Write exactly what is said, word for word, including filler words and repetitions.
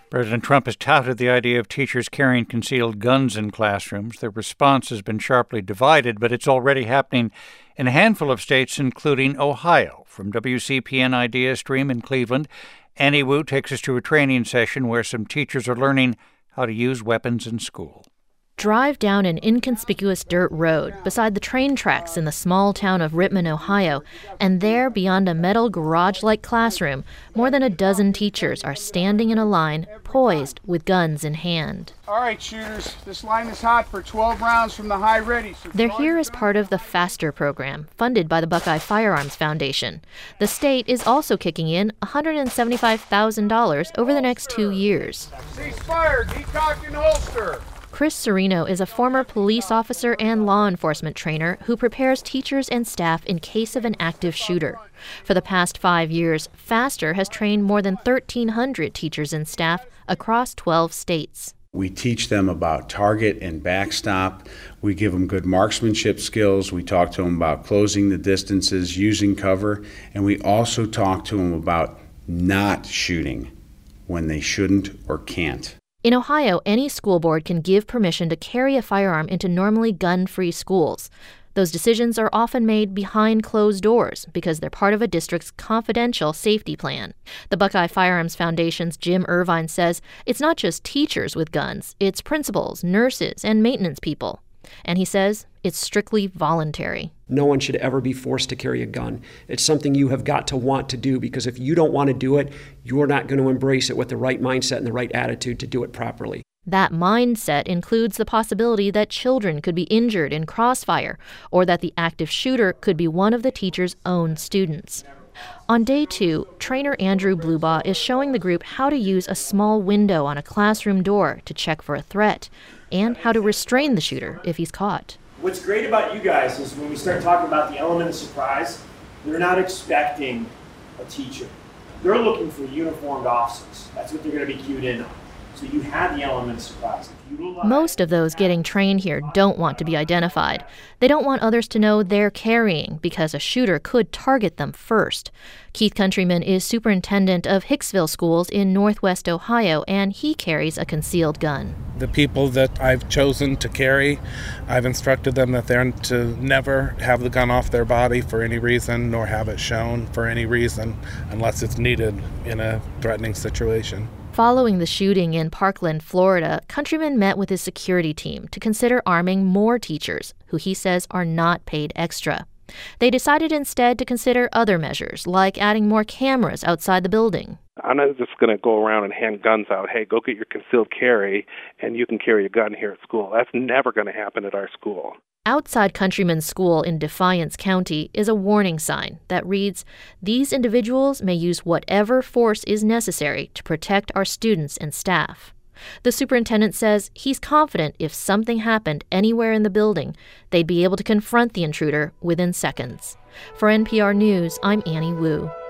President Trump has touted the idea of teachers carrying concealed guns in classrooms. The response has been sharply divided, but it's already happening in a handful of states, including Ohio. From W C P N Idea Stream in Cleveland, Annie Wu takes us to a training session where some teachers are learning how to use weapons in school. Drive down an inconspicuous dirt road beside the train tracks in the small town of Rittman, Ohio, and there, beyond a metal garage-like classroom, more than a dozen teachers are standing in a line, poised with guns in hand. All right, shooters, this line is hot for twelve rounds from the high ready. So They're here as part of the FASTER program, funded by the Buckeye Firearms Foundation. The state is also kicking in one hundred seventy-five thousand dollars over the next two years. Cease fire, decock and holster. Chris Serino is a former police officer and law enforcement trainer who prepares teachers and staff in case of an active shooter. For the past five years, FASTER has trained more than thirteen hundred teachers and staff across twelve states. We teach them about target and backstop. We give them good marksmanship skills. We talk to them about closing the distances, using cover, and we also talk to them about not shooting when they shouldn't or can't. In Ohio, any school board can give permission to carry a firearm into normally gun-free schools. Those decisions are often made behind closed doors because they're part of a district's confidential safety plan. The Buckeye Firearms Foundation's Jim Irvine says it's not just teachers with guns, it's principals, nurses, and maintenance people. And he says it's strictly voluntary. No one should ever be forced to carry a gun. It's something you have got to want to do, because if you don't want to do it, you're not going to embrace it with the right mindset and the right attitude to do it properly. That mindset includes the possibility that children could be injured in crossfire, or that the active shooter could be one of the teacher's own students. On day two, trainer Andrew Blubaugh is showing the group how to use a small window on a classroom door to check for a threat, and how to restrain the shooter if he's caught. What's great about you guys is when we start talking about the element of surprise, they're not expecting a teacher. They're looking for uniformed officers. That's what they're going to be cued in on. So you have the element of surprise. Most of those getting trained here don't want to be identified. They don't want others to know they're carrying because a shooter could target them first. Keith Countryman is superintendent of Hicksville Schools in northwest Ohio, and he carries a concealed gun. The people that I've chosen to carry, I've instructed them that they're to never have the gun off their body for any reason, nor have it shown for any reason, unless it's needed in a threatening situation. Following the shooting in Parkland, Florida, Countryman met with his security team to consider arming more teachers, who he says are not paid extra. They decided instead to consider other measures, like adding more cameras outside the building. I'm not just going to go around and hand guns out. Hey, go get your concealed carry, and you can carry a gun here at school. That's never going to happen at our school. Outside Countryman's school in Defiance County is a warning sign that reads, "These individuals may use whatever force is necessary to protect our students and staff." The superintendent says he's confident if something happened anywhere in the building, they'd be able to confront the intruder within seconds. For N P R News, I'm Annie Wu.